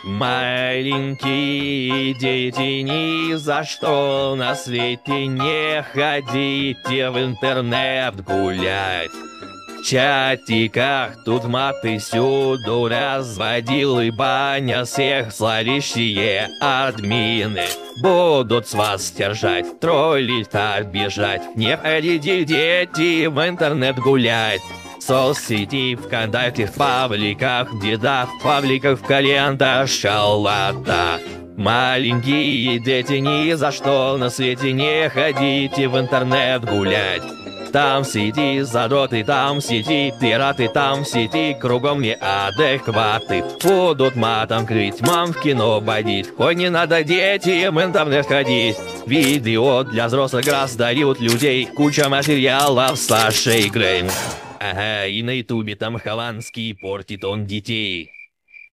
Маленькие дети, ни за что на свете не ходите в интернет гулять. В чатиках тут маты сюду разводил и баня всех зловещие админы. Будут с вас держать, троллить, обижать. Не ходите, дети, в интернет гулять. Соцсети, ВКонтакте, в пабликах, деда, в пабликах, в календарь, шалата. Маленькие дети, ни за что на свете не ходите в интернет гулять. Там сиди, задроты, там сиди, пираты, там сиди, кругом неадекваты. Будут матом крыть, мам в кино водить. Ой, не надо детям в интернет ходить. Видео для взрослых раздают людей. Куча материалов с Сашей Грейм. Ага, и на ютубе там Хованский портит он детей.